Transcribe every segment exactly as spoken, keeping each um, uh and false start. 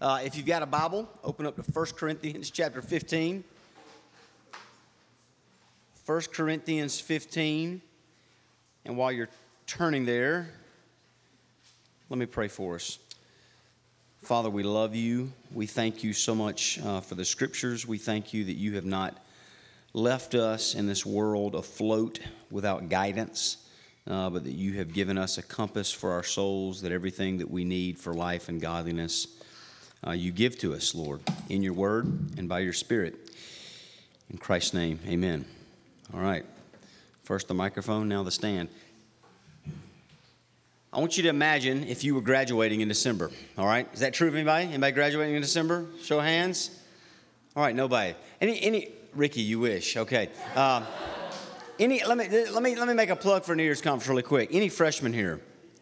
Uh, if you've got a Bible, open up to First Corinthians chapter fifteen. First Corinthians fifteen. And while you're turning there, let me pray for us. Father, we love you. We thank you so much uh, for the scriptures. We thank you that you have not left us in this world afloat without guidance, uh, but that you have given us a compass for our souls, that everything that we need for life and godliness, uh, you give to us, Lord, in your word and by your Spirit. In Christ's name, amen. All right. First the microphone, now the stand. I want you to imagine if you were graduating in December, all right? Is that true of anybody? Anybody graduating in December? Show of hands. All right, nobody. Any, any, Ricky, you wish. Okay. Um, any, let me, let me, let me make a plug for New Year's Conference really quick. Any freshmen here?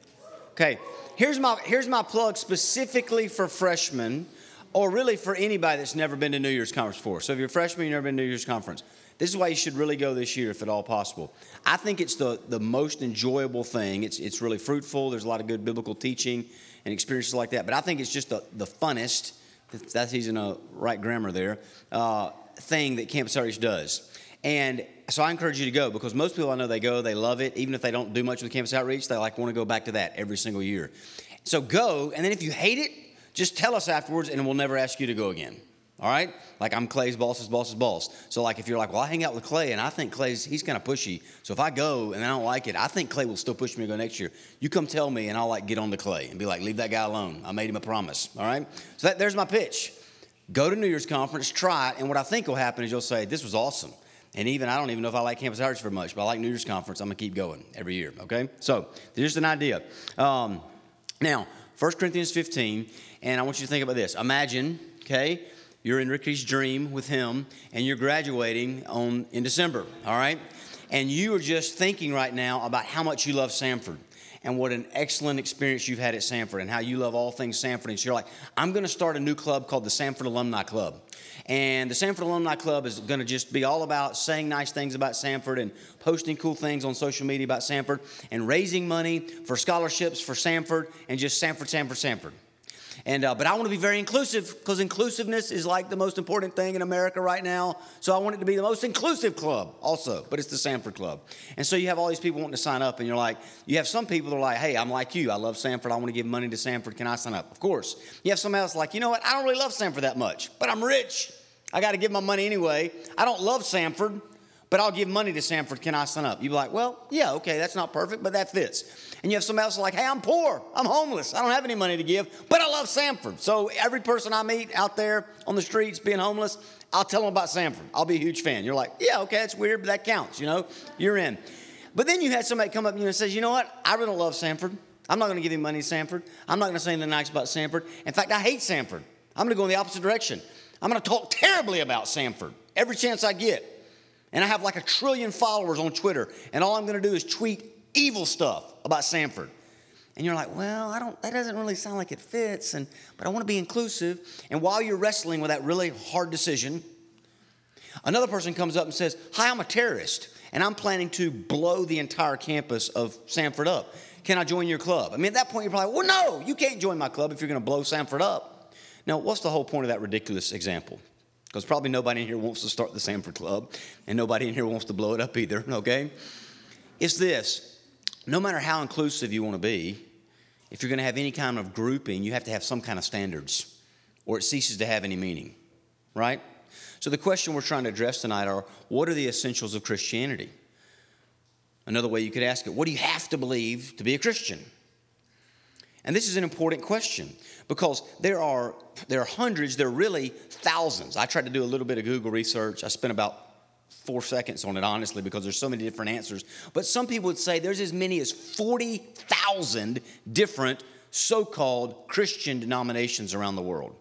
Okay. Here's my, here's my plug specifically for freshmen, or really for anybody that's never been to New Year's Conference before. So if you're a freshman, you've never been to New Year's Conference. This is why you should really go this year, if at all possible. I think it's the, the most enjoyable thing. It's it's really fruitful. There's a lot of good biblical teaching and experiences like that. But I think it's just the, the funnest, if that's using a right grammar there, uh, thing that Campus Outreach does. And so I encourage you to go, because most people I know, they go, they love it. Even if they don't do much with Campus Outreach, they like want to go back to that every single year. So go, and then if you hate it, just tell us afterwards, and we'll never ask you to go again. All right? Like, I'm Clay's boss's boss's boss. So, like, if you're like, well, I hang out with Clay, and I think Clay's, he's kind of pushy. So if I go and I don't like it, I think Clay will still push me to go next year. You come tell me, and I'll, like, get on to Clay and be like, leave that guy alone. I made him a promise. All right? So that, there's my pitch. Go to New Year's Conference, try it, and what I think will happen is you'll say, this was awesome. And even, I don't even know if I like Campus Outreach very much, but I like New Year's Conference. I'm going to keep going every year, okay? So there's just an idea. Um, now, First Corinthians fifteen, and I want you to think about this. Imagine, okay, you're in Ricky's dream with him, and you're graduating on in December, all right? And you are just thinking right now about how much you love Samford and what an excellent experience you've had at Samford and how you love all things Samford. And so you're like, I'm going to start a new club called the Samford Alumni Club. And the Samford Alumni Club is going to just be all about saying nice things about Samford and posting cool things on social media about Samford and raising money for scholarships for Samford and just Samford, Samford, Samford. And uh, but I want to be very inclusive, because inclusiveness is like the most important thing in America right now. So I want it to be the most inclusive club also, but it's the Samford Club. And so you have all these people wanting to sign up, and you're like, you have some people that are like, hey, I'm like you. I love Samford. I want to give money to Samford. Can I sign up? Of course. You have somebody else like, you know what? I don't really love Samford that much, but I'm rich. I got to give my money anyway. I don't love Samford, but I'll give money to Samford. Can I sign up? You'd be like, well, yeah, okay, that's not perfect, but that fits. And you have somebody else like, hey, I'm poor. I'm homeless. I don't have any money to give, but I love Samford. So every person I meet out there on the streets being homeless, I'll tell them about Samford. I'll be a huge fan. You're like, yeah, okay, that's weird, but that counts, you know. You're in. But then you had somebody come up to you and says, you know what? I really love Samford. I'm not going to give him money to Samford. I'm not going to say anything nice about Samford. In fact, I hate Samford. I'm going to go in the opposite direction. I'm going to talk terribly about Samford every chance I get. And I have like a trillion followers on Twitter, and all I'm going to do is tweet evil stuff about Samford. And you're like, well, I don't, that doesn't really sound like it fits, and but I want to be inclusive. And while you're wrestling with that really hard decision, another person comes up and says, hi, I'm a terrorist, and I'm planning to blow the entire campus of Samford up. Can I join your club? I mean, at that point, you're probably like, well, no, you can't join my club if you're going to blow Samford up. Now, what's the whole point of that ridiculous example? Because probably nobody in here wants to start the Samford Club, and nobody in here wants to blow it up either, okay? It's this. No matter how inclusive you want to be, if you're going to have any kind of grouping, you have to have some kind of standards, or it ceases to have any meaning, right? So the question we're trying to address tonight are, what are the essentials of Christianity? Another way you could ask it, what do you have to believe to be a Christian? And this is an important question, because there are there are hundreds, there are really thousands. I tried to do a little bit of Google research. I spent about four seconds on it, honestly, because there's so many different answers. But some people would say there's as many as forty thousand different so-called Christian denominations around the world.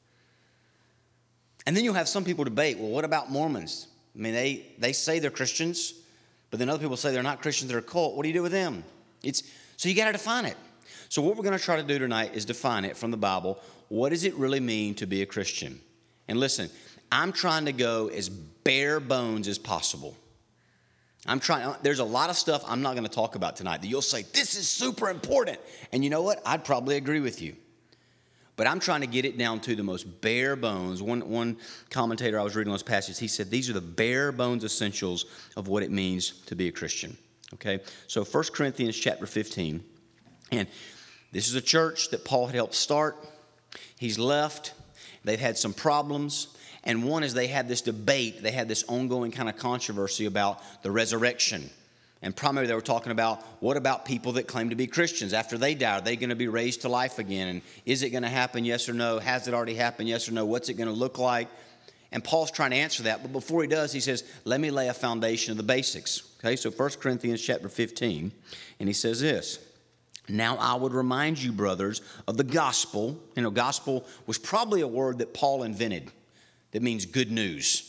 And then you'll have some people debate, well, what about Mormons? I mean, they, they say they're Christians, but then other people say they're not Christians, they're a cult. What do you do with them? It's so you got to define it. So what we're going to try to do tonight is define it from the Bible. What does it really mean to be a Christian? And listen, I'm trying to go as bare bones as possible. I'm trying. There's a lot of stuff I'm not going to talk about tonight that you'll say, this is super important. And you know what? I'd probably agree with you. But I'm trying to get it down to the most bare bones. One, one commentator I was reading on this passage, he said these are the bare bones essentials of what it means to be a Christian. Okay, so First Corinthians chapter fifteen. And this is a church that Paul had helped start. He's left. They've had some problems. And one is they had this debate. They had this ongoing kind of controversy about the resurrection. And primarily they were talking about, what about people that claim to be Christians? After they die, are they going to be raised to life again? And is it going to happen, yes or no? Has it already happened, yes or no? What's it going to look like? And Paul's trying to answer that. But before he does, he says, let me lay a foundation of the basics. Okay, so First Corinthians chapter fifteen. And he says this. Now I would remind you, brothers, of the gospel. You know, gospel was probably a word that Paul invented that means good news.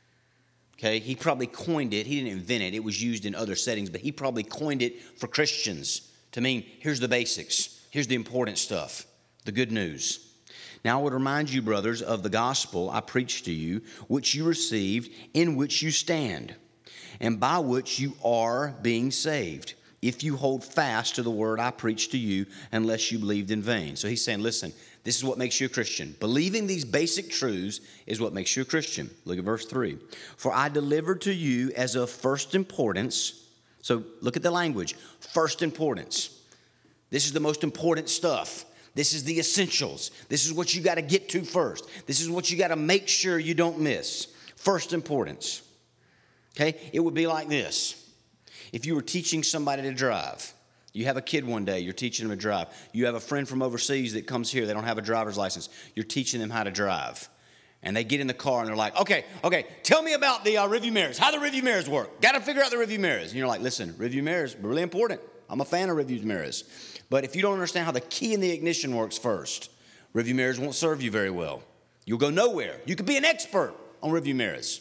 Okay, he probably coined it. He didn't invent it. It was used in other settings, but he probably coined it for Christians to mean here's the basics. Here's the important stuff, the good news. Now I would remind you, brothers, of the gospel I preached to you, which you received, in which you stand, and by which you are being saved, if you hold fast to the word I preached to you, unless you believed in vain. So he's saying, listen, this is what makes you a Christian. Believing these basic truths is what makes you a Christian. Look at verse three. For I delivered to you as of first importance. So look at the language. First importance. This is the most important stuff. This is the essentials. This is what you got to get to first. This is what you got to make sure you don't miss. First importance. Okay? It would be like this. If you were teaching somebody to drive, you have a kid one day, you're teaching them to drive. You have a friend from overseas that comes here, they don't have a driver's license. You're teaching them how to drive. And they get in the car and they're like, okay, okay, tell me about the uh, rearview mirrors, how the rearview mirrors work. Got to figure out the rearview mirrors. And you're like, listen, rearview mirrors, really important. I'm a fan of rearview mirrors. But if you don't understand how the key in the ignition works first, rearview mirrors won't serve you very well. You'll go nowhere. You could be an expert on rearview mirrors.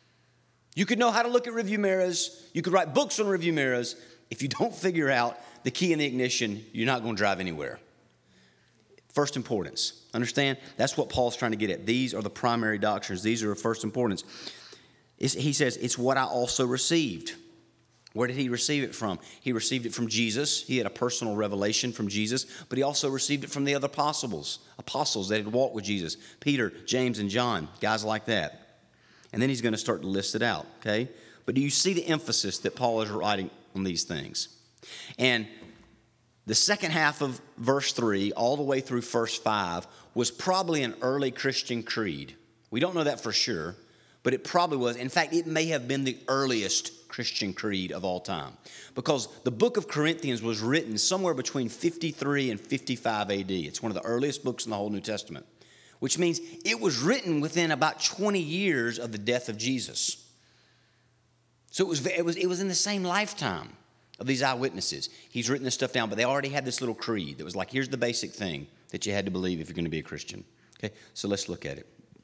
You could know how to look at rearview mirrors. You could write books on rearview mirrors. If you don't figure out the key in the ignition, you're not going to drive anywhere. First importance. Understand? That's what Paul's trying to get at. These are the primary doctrines. These are of first importance. It's, he says, it's what I also received. Where did he receive it from? He received it from Jesus. He had a personal revelation from Jesus, but he also received it from the other apostles, apostles that had walked with Jesus, Peter, James, and John, guys like that. And then he's going to start to list it out, okay? But do you see the emphasis that Paul is writing on these things? And the second half of verse three, all the way through verse five, was probably an early Christian creed. We don't know that for sure, but it probably was. In fact, it may have been the earliest Christian creed of all time, because the book of Corinthians was written somewhere between fifty-three and fifty-five A D. It's one of the earliest books in the whole New Testament, which means it was written within about twenty years of the death of Jesus. So it was, it was, it was in the same lifetime of these eyewitnesses. He's written this stuff down, but they already had this little creed that was like, here's the basic thing that you had to believe if you're going to be a Christian. Okay, so let's look at it.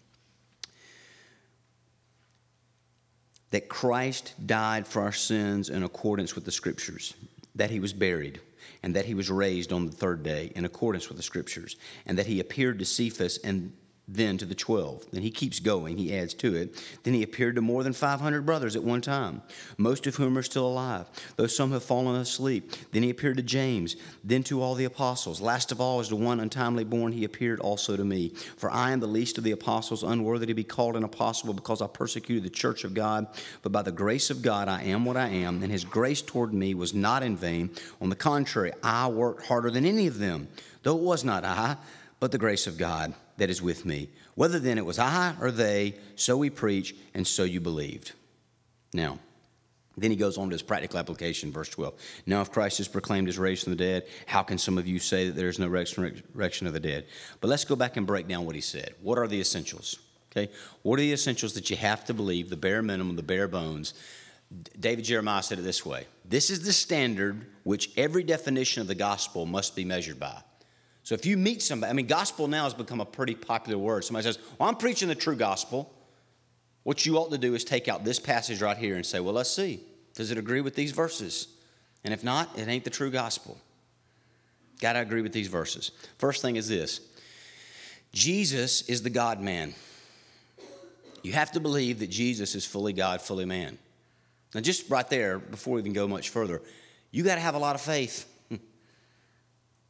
That Christ died for our sins in accordance with the Scriptures, that he was buried, and that he was raised on the third day in accordance with the Scriptures, and that he appeared to Cephas and then to the twelve. Then he keeps going, he adds to it. Then he appeared to more than five hundred brothers at one time, most of whom are still alive, though some have fallen asleep. Then he appeared to James, then to all the apostles. Last of all, as to one untimely born, he appeared also to me. For I am the least of the apostles, unworthy to be called an apostle, because I persecuted the church of God. But by the grace of God I am what I am, and his grace toward me was not in vain. On the contrary, I worked harder than any of them, though it was not I, but the grace of God that is with me. Whether then it was I or they, so we preach, and so you believed. Now, then he goes on to his practical application, verse twelve. Now, if Christ is proclaimed as raised from the dead, how can some of you say that there is no resurrection of the dead? But let's go back and break down what he said. What are the essentials? Okay, what are the essentials that you have to believe, the bare minimum, the bare bones? David Jeremiah said it this way. This is the standard which every definition of the gospel must be measured by. So if you meet somebody, I mean, gospel now has become a pretty popular word. Somebody says, well, I'm preaching the true gospel. What you ought to do is take out this passage right here and say, well, let's see. Does it agree with these verses? And if not, it ain't the true gospel. Got to agree with these verses. First thing is this. Jesus is the God-man. You have to believe that Jesus is fully God, fully man. Now, just right there, before we even go much further, you got to have a lot of faith.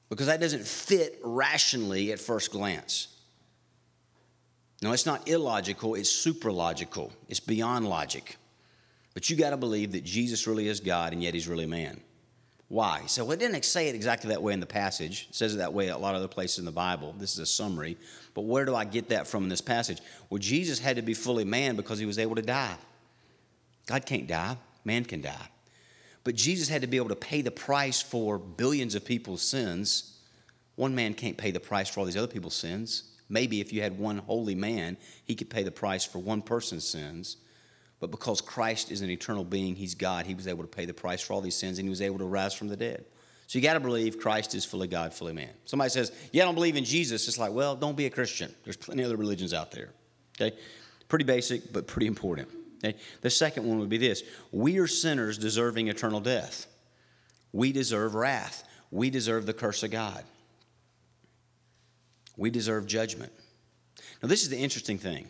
because that doesn't fit rationally at first glance. No, it's not illogical, it's supralogical. It's beyond logic. But you got to believe that Jesus really is God and yet he's really man. Why? So well, it didn't say it exactly that way in the passage. It says it that way a lot of other places in the Bible. This is a summary. But where do I get that from in this passage? Well, Jesus had to be fully man because he was able to die. God can't die. Man can die. But Jesus had to be able to pay the price for billions of people's sins. One man can't pay the price for all these other people's sins. Maybe if you had one holy man, he could pay the price for one person's sins. But because Christ is an eternal being, he's God, he was able to pay the price for all these sins, and he was able to rise from the dead. So you got to believe Christ is fully God, fully man. Somebody says, yeah, I don't believe in Jesus. It's like, well, don't be a Christian. There's plenty of other religions out there. Okay? Pretty basic, but pretty important. Okay? The second one would be this. We are sinners deserving eternal death. We deserve wrath. We deserve the curse of God. We deserve judgment. Now, this is the interesting thing.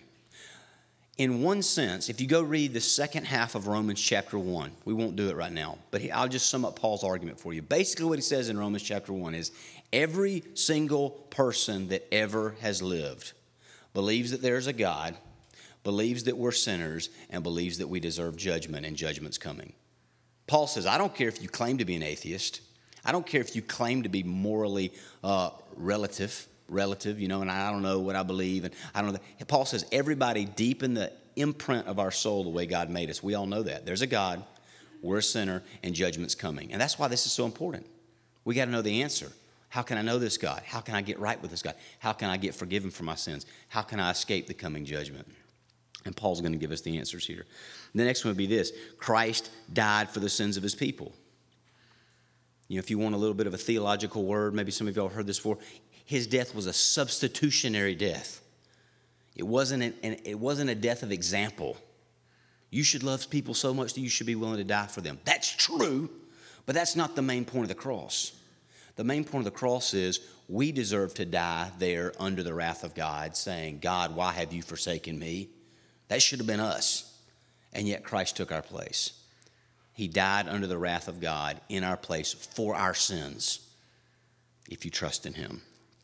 In one sense, if you go read the second half of Romans chapter one, we won't do it right now, but I'll just sum up Paul's argument for you. Basically what he says in Romans chapter one is every single person that ever has lived believes that there's a God, believes that we're sinners, and believes that we deserve judgment, and judgment's coming. Paul says, I don't care if you claim to be an atheist. I don't care if you claim to be morally uh, relative. relative, you know, and I don't know what I believe, and I don't know. Paul says everybody deep in the imprint of our soul, the way God made us, we all know that. There's a God, we're a sinner, and judgment's coming. And that's why this is so important. We got to know the answer. How can I know this God? How can I get right with this God? How can I get forgiven for my sins? How can I escape the coming judgment? And Paul's going to give us the answers here. The next one would be this. Christ died for the sins of his people. You know, if you want a little bit of a theological word, maybe some of y'all have heard this before, his death was a substitutionary death. It wasn't, an, an, it wasn't a death of example. You should love people so much that you should be willing to die for them. That's true, but that's not the main point of the cross. The main point of the cross is we deserve to die there under the wrath of God, saying, God, why have you forsaken me? That should have been us, and yet Christ took our place. He died under the wrath of God in our place for our sins, if you trust in him.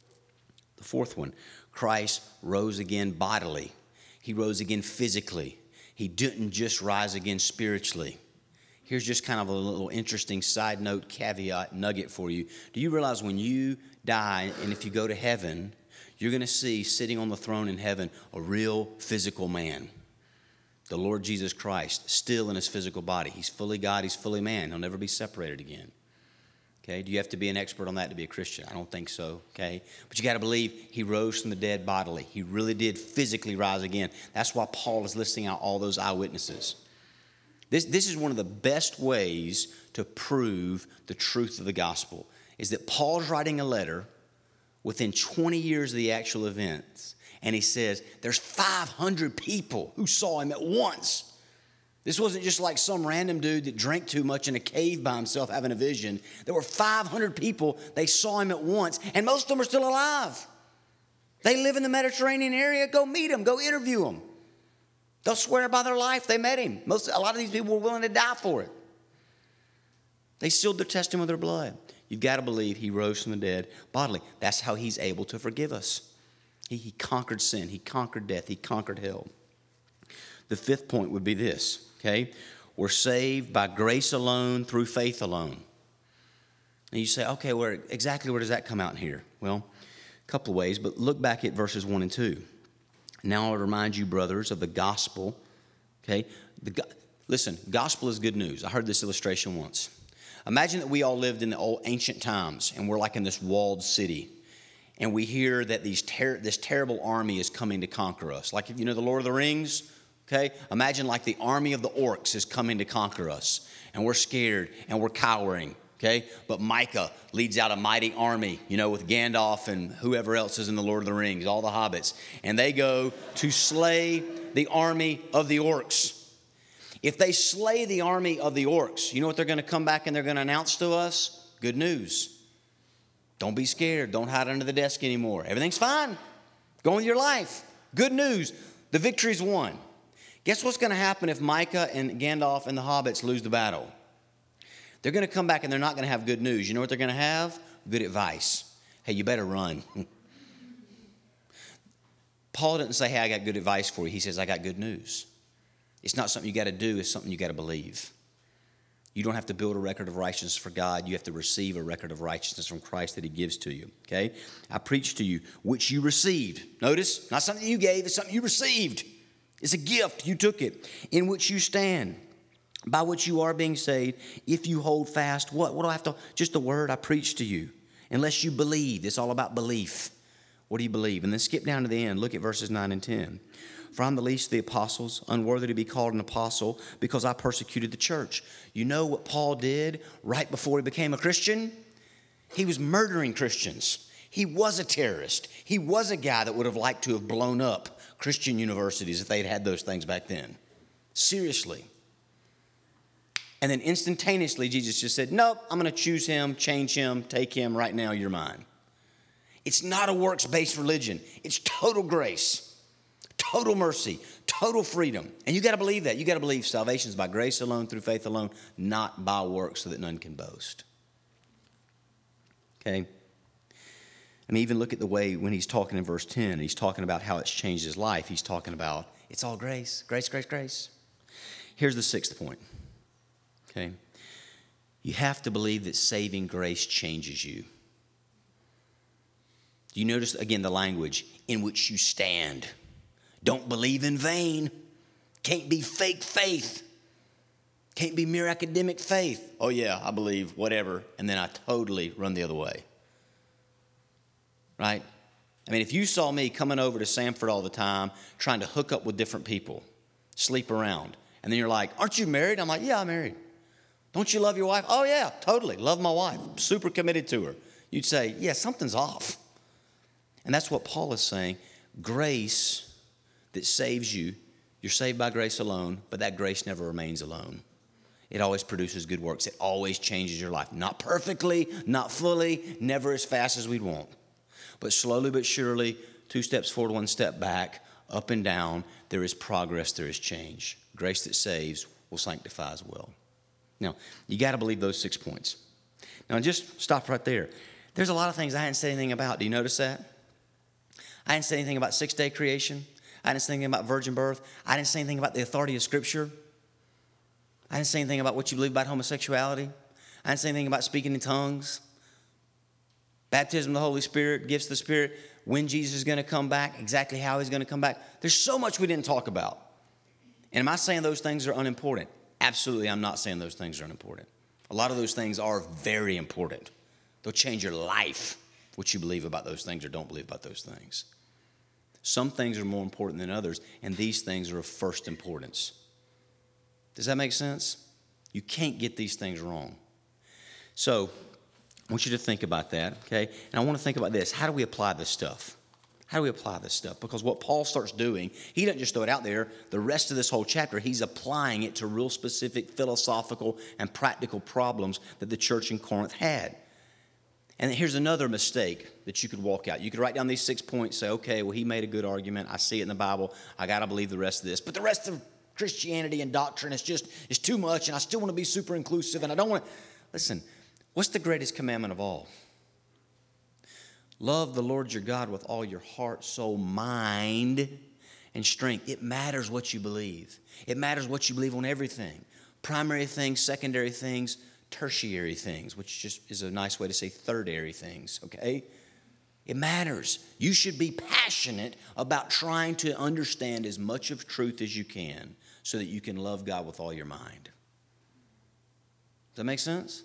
The fourth one, Christ rose again bodily. He rose again physically. He didn't just rise again spiritually. Here's just kind of a little interesting side note, caveat, nugget for you. Do you realize when you die and if you go to heaven, you're going to see sitting on the throne in heaven a real physical man, the Lord Jesus Christ, still in his physical body. He's fully God, he's fully man. He'll never be separated again. Okay, do you have to be an expert on that to be a Christian? I don't think so, okay? But you got to believe he rose from the dead bodily. He really did physically rise again. That's why Paul is listing out all those eyewitnesses. This, this is one of the best ways to prove the truth of the gospel, is that Paul's writing a letter within twenty years of the actual events, and he says there's five hundred people who saw him at once. This wasn't just like some random dude that drank too much in a cave by himself having a vision. There were five hundred people, they saw him at once, and most of them are still alive. They live in the Mediterranean area. Go meet them. Go interview them. They'll swear by their life they met him. Most, a lot of these people were willing to die for it. They sealed their testimony with their blood. You've got to believe he rose from the dead bodily. That's how he's able to forgive us. He, he conquered sin. He conquered death. He conquered hell. The fifth point would be this. Okay, we're saved by grace alone, through faith alone. And you say, okay, where exactly where does that come out in here? Well, a couple of ways, but look back at verses one and two. Now I remind you, brothers, of the gospel. Okay, the listen, gospel is good news. I heard this illustration once. Imagine that we all lived in the old ancient times, and we're like in this walled city, and we hear that these ter- this terrible army is coming to conquer us. Like, you know, the Lord of the Rings. Okay, imagine like the army of the orcs is coming to conquer us, and we're scared and we're cowering. Okay, but Micah leads out a mighty army, you know, with Gandalf and whoever else is in the Lord of the Rings, all the hobbits, and they go to slay the army of the orcs. If they slay the army of the orcs, you know what they're going to come back and they're going to announce to us? Good news. Don't be scared. Don't hide under the desk anymore. Everything's fine. Go on with your life. Good news. The victory's won. Guess what's going to happen if Micah and Gandalf and the hobbits lose the battle? They're going to come back and they're not going to have good news. You know what they're going to have? good advice. Hey, you better run. Paul didn't say, hey, I got good advice for you. He says, I got good news. It's not something you got to do. It's something you got to believe. You don't have to build a record of righteousness for God. You have to receive a record of righteousness from Christ that he gives to you, okay? I preach to you, which you received. Notice, not something you gave, it's something you received. It's a gift. You took it. In which you stand, by which you are being saved, if you hold fast. What? What do I have to, just the word I preach to you. Unless you believe. It's all about belief. What do you believe? And then skip down to the end. Look at verses nine and ten. For I'm the least of the apostles, unworthy to be called an apostle, because I persecuted the church. You know what Paul did right before he became a Christian? He was murdering Christians. He was a terrorist. He was a guy that would have liked to have blown up Christian universities if they'd had those things back then. Seriously. And then instantaneously, Jesus just said, nope, I'm going to choose him, change him, take him, right now you're mine. It's not a works-based religion. It's total grace, total mercy, total freedom. And you got to believe that. You got to believe salvation is by grace alone, through faith alone, not by works, so that none can boast. Okay? I mean, even look at the way when he's talking in verse ten, he's talking about how it's changed his life. He's talking about it's all grace, grace, grace, grace. Here's the sixth point. Okay? You have to believe that saving grace changes you. Do you notice, again, the language, in which you stand? Don't believe in vain. Can't be fake faith. Can't be mere academic faith. Oh, yeah, I believe, whatever. And then I totally run the other way. Right? I mean, if you saw me coming over to Sanford all the time, trying to hook up with different people, sleep around, and then you're like, aren't you married? I'm like, yeah, I'm married. Don't you love your wife? Oh, yeah, totally. Love my wife. Super committed to her. You'd say, yeah, something's off. And that's what Paul is saying. Grace that saves you, you're saved by grace alone, but that grace never remains alone. It always produces good works. It always changes your life. Not perfectly, not fully, never as fast as we'd want. But slowly but surely, two steps forward, one step back, up and down, there is progress, there is change. Grace that saves will sanctify as well. Now, you got to believe those six points. Now, just stop right there. There's a lot of things I hadn't said anything about. Do you notice that? I didn't say anything about six-day creation. I didn't say anything about virgin birth. I didn't say anything about the authority of Scripture. I didn't say anything about what you believe about homosexuality. I didn't say anything about speaking in tongues. Baptism of the Holy Spirit, gifts of the Spirit, when Jesus is going to come back, exactly how he's going to come back. There's so much we didn't talk about. And am I saying those things are unimportant? Absolutely, I'm not saying those things are unimportant. A lot of those things are very important. They'll change your life, what you believe about those things or don't believe about those things. Some things are more important than others, and these things are of first importance. Does that make sense? You can't get these things wrong. So, I want you to think about that, okay? And I want to think about this. How do we apply this stuff? How do we apply this stuff? Because what Paul starts doing, he doesn't just throw it out there. The rest of this whole chapter, he's applying it to real specific philosophical and practical problems that the church in Corinth had. And here's another mistake that you could walk out. You could write down these six points, say, okay, well, he made a good argument. I see it in the Bible. I got to believe the rest of this. But the rest of Christianity and doctrine is just is too much, and I still want to be super inclusive, and I don't want to. Listen, what's the greatest commandment of all? Love the Lord your God with all your heart, soul, mind, and strength. It matters what you believe. It matters what you believe on everything. Primary things, secondary things, tertiary things, which just is a nice way to say thirdary things, okay? It matters. You should be passionate about trying to understand as much of truth as you can so that you can love God with all your mind. Does that make sense?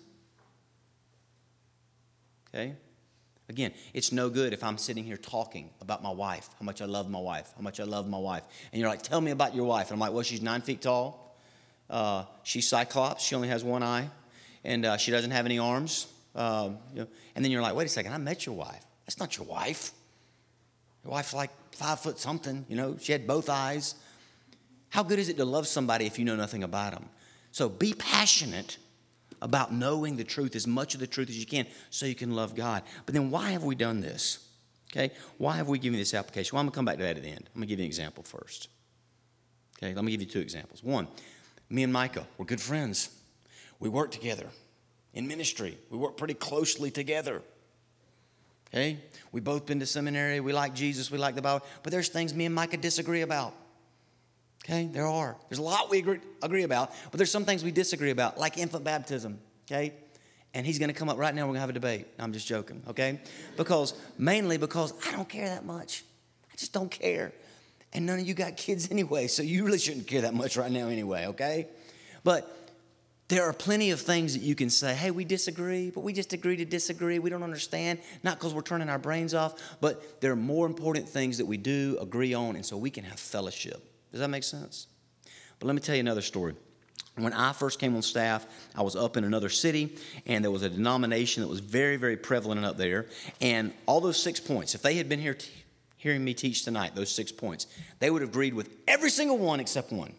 Okay? Again, it's no good if I'm sitting here talking about my wife, how much I love my wife, how much I love my wife. And you're like, tell me about your wife. And I'm like, well, she's nine feet tall. Uh, she's Cyclops. She only has one eye. And uh, she doesn't have any arms. Uh, you know. And then you're like, wait a second, I met your wife. That's not your wife. Your wife's like five foot something. You know, she had both eyes. How good is it to love somebody if you know nothing about them? So be passionate about knowing the truth, as much of the truth as you can, so you can love God. But then why have we done this? Okay? Why have we given this application? Well, I'm going to come back to that at the end. I'm going to give you an example first. Okay? Let me give you two examples. One, me and Micah, we're good friends. We work together in ministry. We work pretty closely together. Okay? We both been to seminary. We like Jesus. We like the Bible. But there's things me and Micah disagree about. Okay? There are. There's a lot we agree, agree about, but there's some things we disagree about, like infant baptism. Okay? And he's going to come up right now. We're going to have a debate. I'm just joking. Okay? Because, mainly because I don't care that much. I just don't care. And none of you got kids anyway, so you really shouldn't care that much right now anyway, okay? But there are plenty of things that you can say, hey, we disagree, but we just agree to disagree. We don't understand, not because we're turning our brains off, but there are more important things that we do agree on, and so we can have fellowship. Does that make sense? But let me tell you another story. When I first came on staff, I was up in another city, and there was a denomination that was very, very prevalent up there, and all those six points, if they had been here t- hearing me teach tonight, those six points, they would have agreed with every single one except one.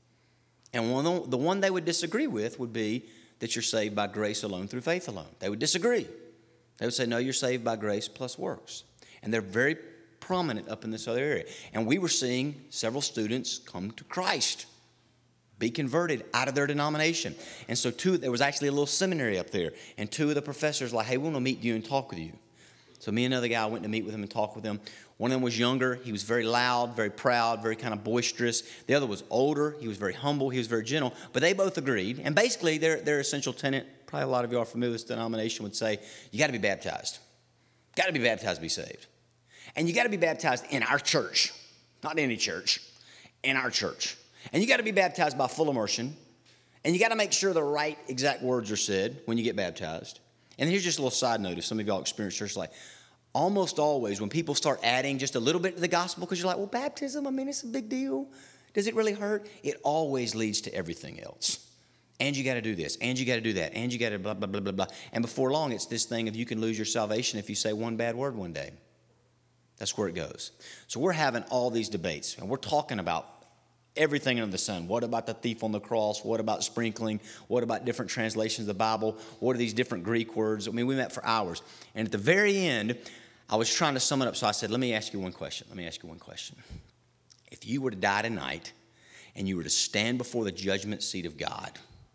And one, the one they would disagree with would be that you're saved by grace alone through faith alone. They would disagree. They would say, no, you're saved by grace plus works. And they're very prominent up in this other area. And we were seeing several students come to Christ, be converted out of their denomination. And so two, there was actually a little seminary up there. And two of the professors were like, hey, we want to meet you and talk with you. So me and another guy went to meet with him and talk with him. One of them was younger. He was very loud, very proud, very kind of boisterous. The other was older. He was very humble. He was very gentle. But they both agreed. And basically, their, their essential tenet, probably a lot of you are familiar with this denomination, would say, you got to be baptized. Got to be baptized to be saved. And you got to be baptized in our church. Not any church. In our church. And you got to be baptized by full immersion. And you got to make sure the right exact words are said when you get baptized. And here's just a little side note if some of y'all experience church life. Almost always when people start adding just a little bit to the gospel, because you're like, well, baptism, I mean, it's a big deal. Does it really hurt? It always leads to everything else. And you got to do this, and you got to do that, and you got to blah, blah, blah, blah, blah. And before long, it's this thing of you can lose your salvation if you say one bad word one day. That's where it goes. So we're having all these debates, and we're talking about everything under the sun. What about the thief on the cross? What about sprinkling? What about different translations of the Bible? What are these different Greek words? I mean, we met for hours. And at the very end, I was trying to sum it up. So I said, let me ask you one question. Let me ask you one question. If you were to die tonight and you were to stand before the judgment seat of God,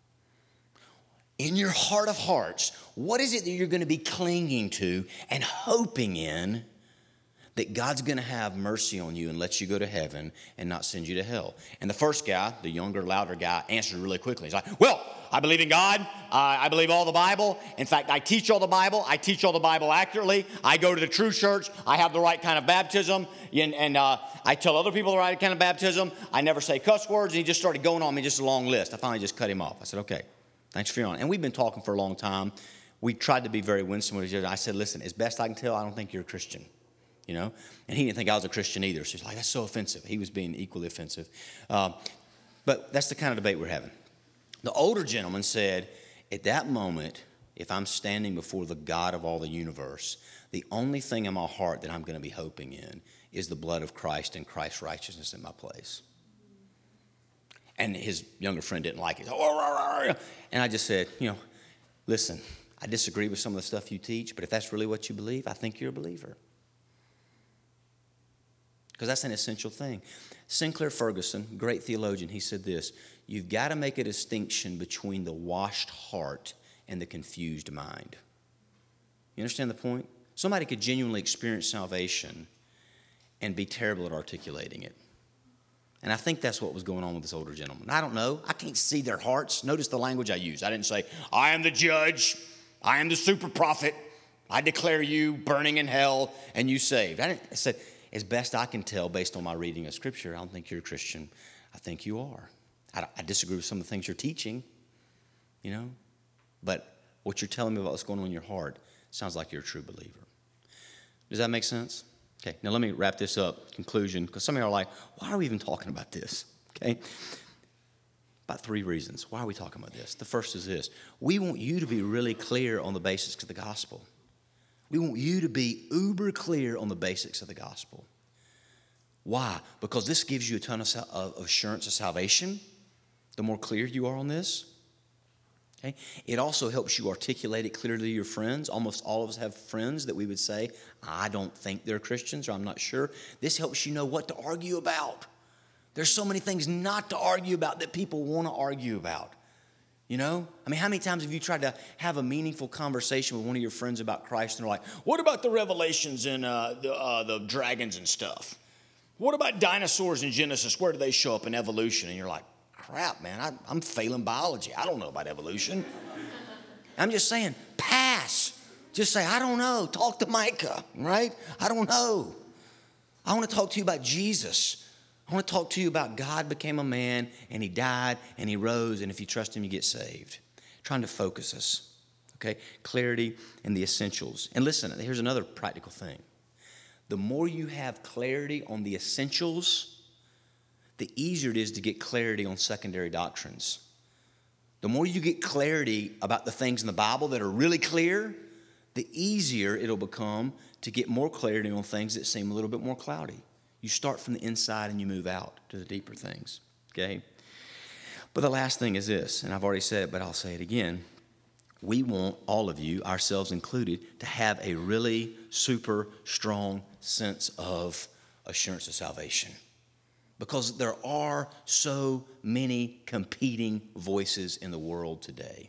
in your heart of hearts, what is it that you're going to be clinging to and hoping in that God's going to have mercy on you and let you go to heaven and not send you to hell? And the first guy, the younger, louder guy, answered really quickly. He's like, well, I believe in God. Uh, I believe all the Bible. In fact, I teach all the Bible. I teach all the Bible accurately. I go to the true church. I have the right kind of baptism. And, and uh, I tell other people the right kind of baptism. I never say cuss words. And he just started going on me just a long list. I finally just cut him off. I said, okay, thanks for your honor. And we've been talking for a long time. We tried to be very winsome with each other. I said, listen, as best I can tell, I don't think you're a Christian. You know, and he didn't think I was a Christian either. So he's like, that's so offensive. He was being equally offensive. Um, but that's the kind of debate we're having. The older gentleman said, at that moment, if I'm standing before the God of all the universe, the only thing in my heart that I'm going to be hoping in is the blood of Christ and Christ's righteousness in my place. And his younger friend didn't like it. And I just said, you know, listen, I disagree with some of the stuff you teach, but if that's really what you believe, I think you're a believer. Because that's an essential thing. Sinclair Ferguson, great theologian, he said this, you've got to make a distinction between the washed heart and the confused mind. You understand the point? Somebody could genuinely experience salvation and be terrible at articulating it. And I think that's what was going on with this older gentleman. I don't know. I can't see their hearts. Notice the language I used. I didn't say, I am the judge. I am the super prophet. I declare you burning in hell and you saved. I, didn't, I said, as best I can tell, based on my reading of Scripture, I don't think you're a Christian. I think you are. I, I disagree with some of the things you're teaching, you know. But what you're telling me about what's going on in your heart sounds like you're a true believer. Does that make sense? Okay, now let me wrap this up, conclusion, because some of you are like, why are we even talking about this? Okay, about three reasons. Why are we talking about this? The first is this. We want you to be really clear on the basics of the gospel. We want you to be uber clear on the basics of the gospel. Why? Because this gives you a ton of, of assurance of salvation. The more clear you are on this. Okay? It also helps you articulate it clearly to your friends. Almost all of us have friends that we would say, I don't think they're Christians, or I'm not sure. This helps you know what to argue about. There's so many things not to argue about that people want to argue about. You know? I mean, how many times have you tried to have a meaningful conversation with one of your friends about Christ and they're like, what about the revelations and uh, the, uh, the dragons and stuff? What about dinosaurs in Genesis? Where do they show up in evolution? And you're like, crap, man, I, I'm failing biology. I don't know about evolution. I'm just saying, pass. Just say, I don't know. Talk to Micah, right? I don't know. I want to talk to you about Jesus. I want to talk to you about God became a man and he died and he rose, and if you trust him, you get saved. Trying to focus us, okay? Clarity and the essentials. And listen, here's another practical thing. The more you have clarity on the essentials, the easier it is to get clarity on secondary doctrines. The more you get clarity about the things in the Bible that are really clear, the easier it'll become to get more clarity on things that seem a little bit more cloudy. You start from the inside and you move out to the deeper things, okay? But the last thing is this, and I've already said it, but I'll say it again. We want all of you, ourselves included, to have a really super strong sense of assurance of salvation. Because there are so many competing voices in the world today.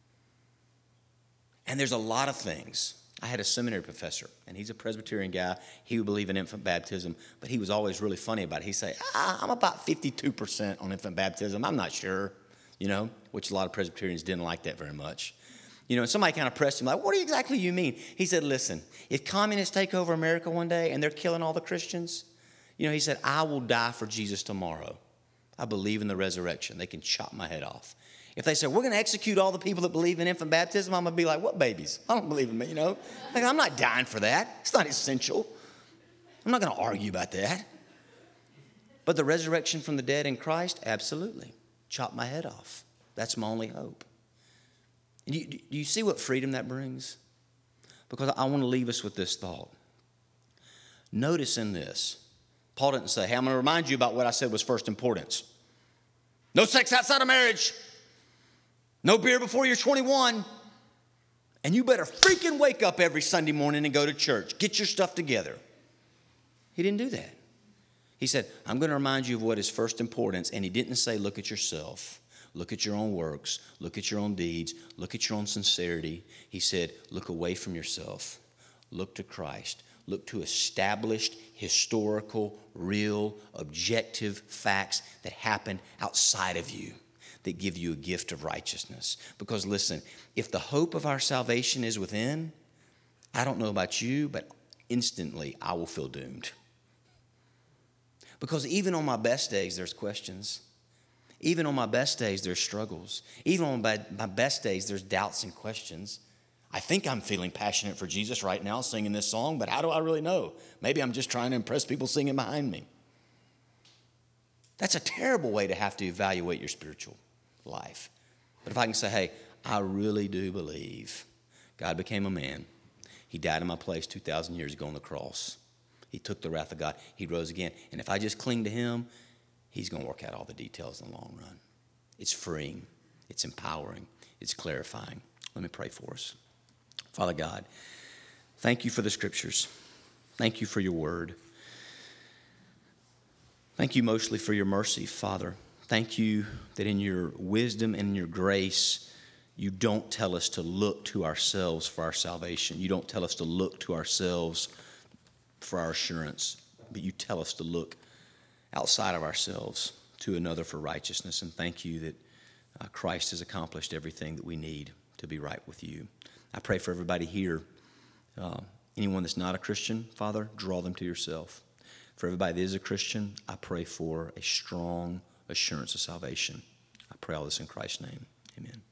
And there's a lot of things. I had a seminary professor, and he's a Presbyterian guy. He would believe in infant baptism, but he was always really funny about it. He'd say, ah, I'm about fifty-two percent on infant baptism. I'm not sure, you know, which a lot of Presbyterians didn't like that very much. You know, and somebody kind of pressed him, like, what exactly do you mean? He said, listen, if communists take over America one day and they're killing all the Christians, you know, he said, I will die for Jesus tomorrow. I believe in the resurrection. They can chop my head off. If they say, we're going to execute all the people that believe in infant baptism, I'm going to be like, what babies? I don't believe in me, you know. Like, I'm not dying for that. It's not essential. I'm not going to argue about that. But the resurrection from the dead in Christ, absolutely. Chop my head off. That's my only hope. And you, do you see what freedom that brings? Because I want to leave us with this thought. Notice in this, Paul didn't say, hey, I'm going to remind you about what I said was first importance. No sex outside of marriage. No beer before you're twenty-one. And you better freaking wake up every Sunday morning and go to church. Get your stuff together. He didn't do that. He said, I'm going to remind you of what is first importance. And he didn't say, look at yourself. Look at your own works. Look at your own deeds. Look at your own sincerity. He said, look away from yourself. Look to Christ. Look to established, historical, real, objective facts that happened outside of you, that give you a gift of righteousness. Because listen, if the hope of our salvation is within, I don't know about you, but instantly I will feel doomed. Because even on my best days, there's questions. Even on my best days, there's struggles. Even on my, my best days, there's doubts and questions. I think I'm feeling passionate for Jesus right now singing this song, but how do I really know? Maybe I'm just trying to impress people singing behind me. That's a terrible way to have to evaluate your spiritual life. But if I can say, hey, I really do believe God became a man. He died in my place two thousand years ago on the cross. He took the wrath of God. He rose again. And if I just cling to him, he's going to work out all the details in the long run. It's freeing. It's empowering. It's clarifying. Let me pray for us. Father God, thank you for the scriptures. Thank you for your word. Thank you mostly for your mercy, Father. Thank you that in your wisdom and in your grace, you don't tell us to look to ourselves for our salvation. You don't tell us to look to ourselves for our assurance, but you tell us to look outside of ourselves to another for righteousness. And thank you that uh, Christ has accomplished everything that we need to be right with you. I pray for everybody here, uh, anyone that's not a Christian, Father, draw them to yourself. For everybody that is a Christian, I pray for a strong assurance of salvation. I pray all this in Christ's name. Amen.